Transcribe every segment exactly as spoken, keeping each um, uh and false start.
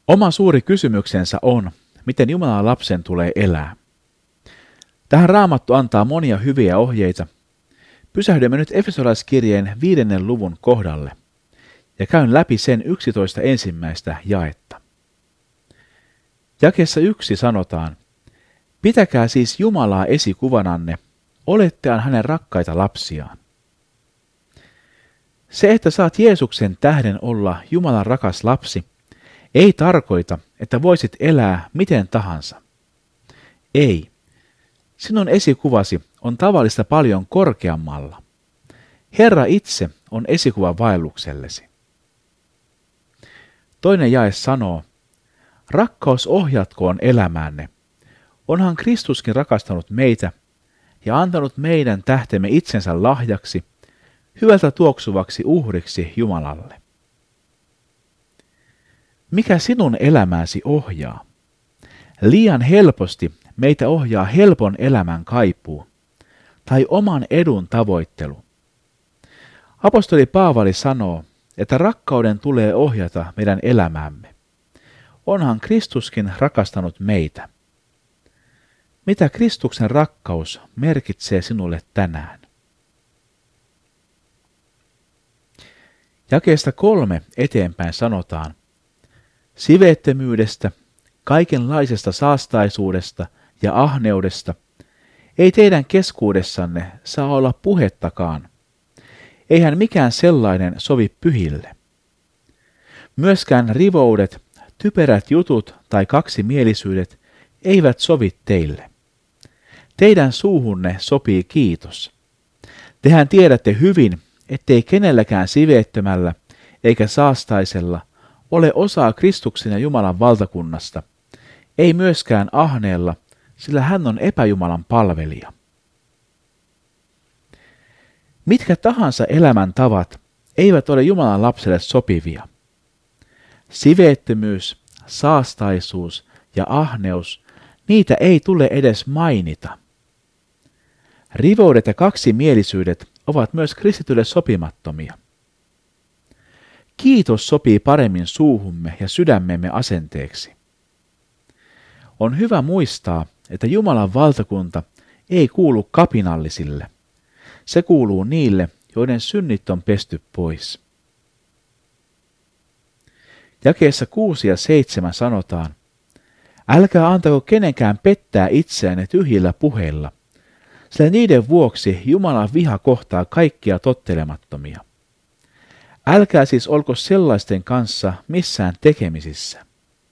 Oma suuri kysymyksensä on, miten Jumalan lapsen tulee elää. Tähän Raamattu antaa monia hyviä ohjeita. Pysähdymme nyt Efesolaiskirjeen viidennen luvun kohdalle ja käyn läpi sen yksitoista ensimmäistä jaetta. Jakeessa yksi sanotaan, pitäkää siis Jumalaa esikuvananne, olettehan hänen rakkaita lapsiaan. Se, että saat Jeesuksen tähden olla Jumalan rakas lapsi, ei tarkoita, että voisit elää miten tahansa. Ei. Sinun esikuvasi on tavallista paljon korkeammalla. Herra itse on esikuva vaelluksellesi. Toinen jae sanoo, rakkaus ohjatkoon elämäänne. Onhan Kristuskin rakastanut meitä ja antanut meidän tähtemme itsensä lahjaksi, hyvältä tuoksuvaksi uhriksi Jumalalle. Mikä sinun elämääsi ohjaa? Liian helposti meitä ohjaa helpon elämän kaipuu tai oman edun tavoittelu. Apostoli Paavali sanoo, että rakkauden tulee ohjata meidän elämäämme. Onhan Kristuskin rakastanut meitä. Mitä Kristuksen rakkaus merkitsee sinulle tänään? Jakeesta kolme eteenpäin sanotaan, siveettömyydestä, kaikenlaisesta saastaisuudesta ja ahneudesta ei teidän keskuudessanne saa olla puhettakaan. Eihän mikään sellainen sovi pyhille. Myöskään rivoudet, typerät jutut tai kaksimielisyydet eivät sovi teille. Teidän suuhunne sopii kiitos. Tehän tiedätte hyvin, ettei kenelläkään siveettömällä eikä saastaisella ole osaa Kristuksen ja Jumalan valtakunnasta, ei myöskään ahneella, sillä hän on epäjumalan palvelija. Mitkä tahansa elämäntavat eivät ole Jumalan lapselle sopivia. Siveettömyys, saastaisuus ja ahneus, niitä ei tule edes mainita. Rivoudet ja kaksimielisyydet ovat myös kristitylle sopimattomia. Kiitos sopii paremmin suuhumme ja sydämemme asenteeksi. On hyvä muistaa, että Jumalan valtakunta ei kuulu kapinallisille. Se kuuluu niille, joiden synnit on pesty pois. Jakeessa kuusi ja seitsemän sanotaan, älkää antako kenenkään pettää itseänne tyhjillä puheilla, sillä niiden vuoksi Jumalan viha kohtaa kaikkia tottelemattomia. Älkää siis olko sellaisten kanssa missään tekemisissä.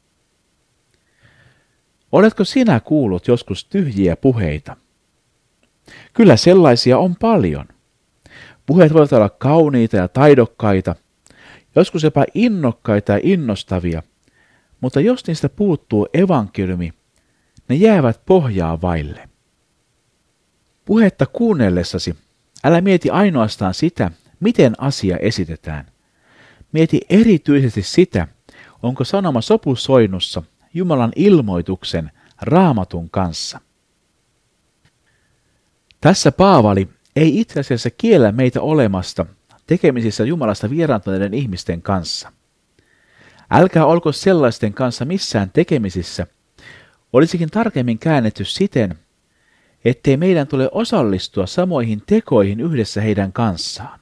Oletko sinä kuullut joskus tyhjiä puheita? Kyllä sellaisia on paljon. Puheet voivat olla kauniita ja taidokkaita, joskus jopa innokkaita ja innostavia, mutta jos niistä puuttuu evankeliumi, ne jäävät pohjaa vaille. Puhetta kuunnellessasi älä mieti ainoastaan sitä, miten asia esitetään. Mieti erityisesti sitä, onko sanoma sopusoinnussa Jumalan ilmoituksen Raamatun kanssa. Tässä Paavali ei itse asiassa kiellä meitä olemasta tekemisissä Jumalasta vieraantuneiden ihmisten kanssa. Älkää olko sellaisten kanssa missään tekemisissä, olisikin tarkemmin käännetty siten, ettei meidän tule osallistua samoihin tekoihin yhdessä heidän kanssaan.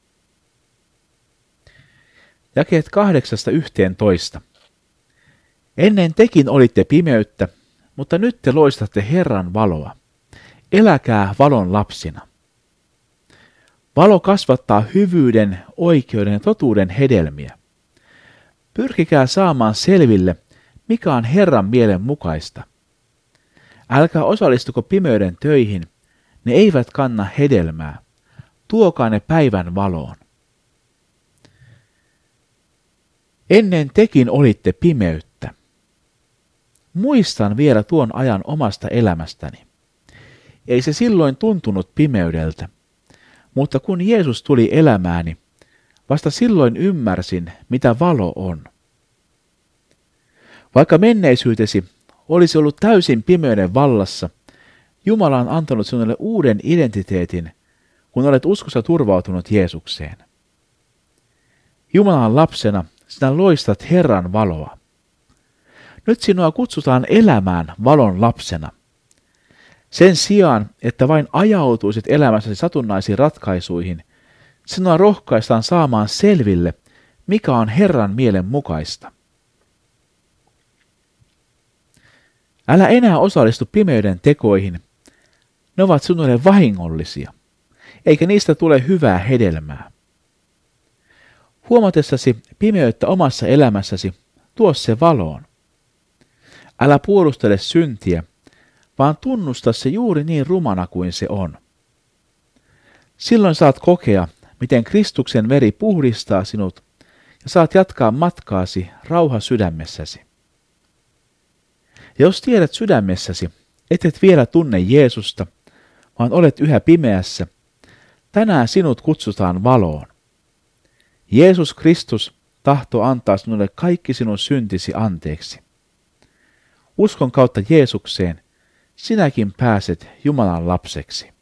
Jakeet kahdeksasta yhteentoista. Ennen tekin olitte pimeyttä, mutta nyt te loistatte Herran valoa. Eläkää valon lapsina. Valo kasvattaa hyvyyden, oikeuden ja totuuden hedelmiä. Pyrkikää saamaan selville, mikä on Herran mielen mukaista. Älkää osallistuko pimeyden töihin, ne eivät kanna hedelmää. Tuokaa ne päivän valoon. Ennen tekin olitte pimeyttä. Muistan vielä tuon ajan omasta elämästäni. Ei se silloin tuntunut pimeydeltä, mutta kun Jeesus tuli elämääni, vasta silloin ymmärsin, mitä valo on. Vaikka menneisyytesi olisi ollut täysin pimeyden vallassa, Jumala on antanut sinulle uuden identiteetin, kun olet uskossa turvautunut Jeesukseen. Jumalan lapsena sinä loistat Herran valoa. Nyt sinua kutsutaan elämään valon lapsena. Sen sijaan, että vain ajautuisit elämässäsi satunnaisiin ratkaisuihin, sinua rohkaistaan saamaan selville, mikä on Herran mielen mukaista. Älä enää osallistu pimeyden tekoihin. Ne ovat sinulle vahingollisia, eikä niistä tule hyvää hedelmää. Huomatessasi pimeyttä omassa elämässäsi, tuo se valoon. Älä puolustele syntiä, vaan tunnusta se juuri niin rumana kuin se on. Silloin saat kokea, miten Kristuksen veri puhdistaa sinut ja saat jatkaa matkaasi rauha sydämessäsi. Ja jos tiedät sydämessäsi, et et vielä tunne Jeesusta, vaan olet yhä pimeässä, tänään sinut kutsutaan valoon. Jeesus Kristus tahtoo antaa sinulle kaikki sinun syntisi anteeksi. Uskon kautta Jeesukseen sinäkin pääset Jumalan lapseksi.